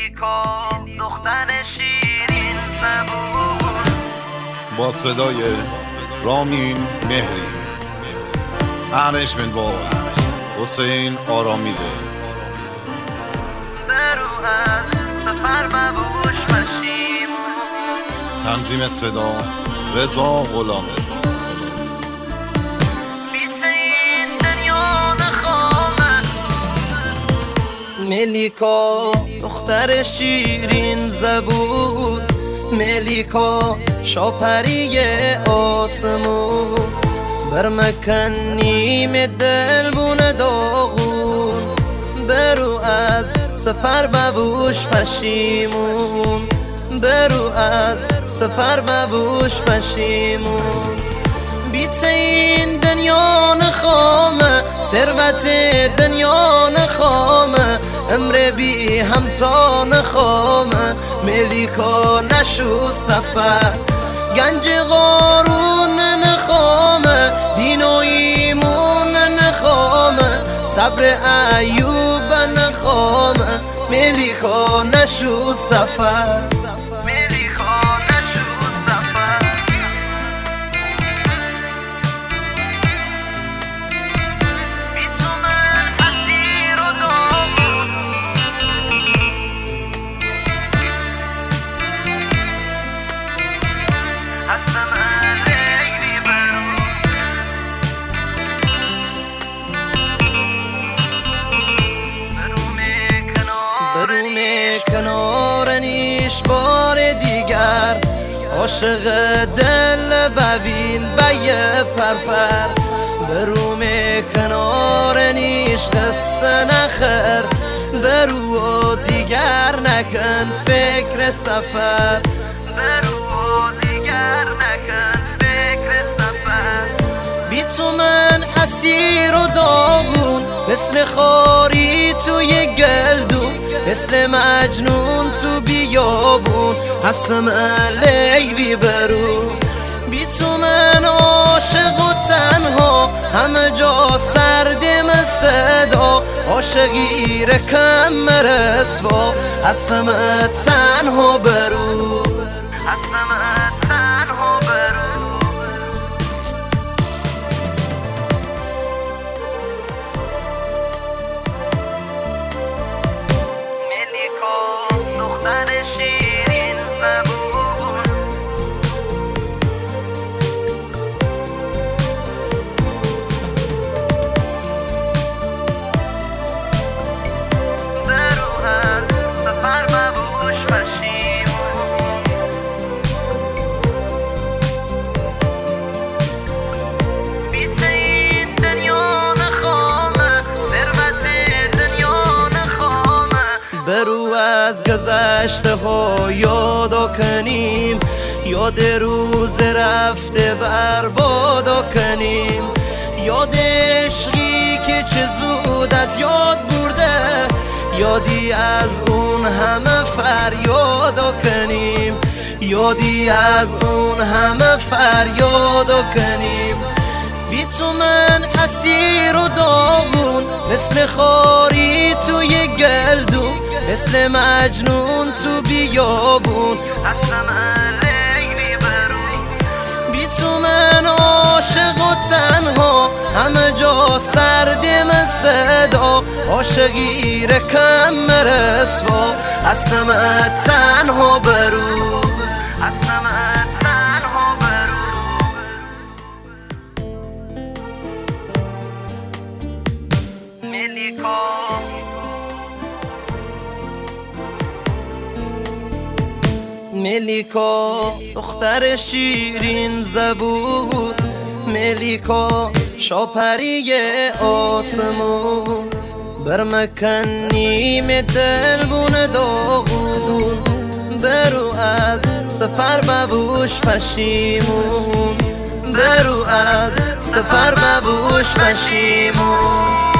ملیکا دختر شیرین زبون، با صدای رامین مهری، انیجمنت با حسین آرامیده. برو از سفر مبوش پشیمون. تنظیم صدا رضا غلامه. بیت این دنیا نخوامه. ملیکا دختر شیرین زبون، ملیکا شاپری آسمون، برمکن نیم دل بونه داغون. برو از سفر مبوش پشیمون، برو از سفر مبوش پشیمون. بیت این دنیا نخوامه، ثروت دنیا نخوامه، عمر بی همتا نخوامه. ملیکا نشو سفر، گنج قارون نخوامه، دین و ایمون نخوامه، صبر ایوب نخوامه. ملیکا نشو سفر، ملیکا نشو سفر. بی تو من اسیر و داغون، هستم لیلی برون. بروم کنار نیش بار دیگر، عاشق دل ببین بیه پرپر. بروم کنار نیش قصه نخر، برو و دیگر نکن فکر سفر. برو و دیگر نکن فکر سفر. بی تو من اسیر و داغون، مثل خاری توی گلدون، مثل مجنون تو بیابون، هستم لیلی برون. بی تو من عاشق و تنها، همه جا سردم صدا، عاشقی رکم رسوا، هستم تنها برون، هستم تنها برون. دختر شیرین زبون، برو از سفر مبوش پشیمون. بیت این دنیا نخوامه، ثروت دنیا نخوامه. برو از گذشته ها یادا کنیم، یاد روز رفته بربادا کنیم. یاد عشقی که چه زود از یاد برده، یادی از اون همه فریادا کنیم، یادی از اون همه فریادا کنیم. بی تو من اسیر و داغون، مثل خاری توی گلدون، مثل مجنون تو بیابون، هستم لیلی برون. بی تو من عاشق و تنها، همه جا سردم صدا، عاشقی رکم رسوا، هستم تنها برون، هستم تنها برون. ملیکا ملیکا دختر شیرین زبون، ملیکا شاپری آسمون، برمکن نیم دل بونه داغون. برو از سفر مبوش پشیمون، برو از سفر مبوش پشیمون.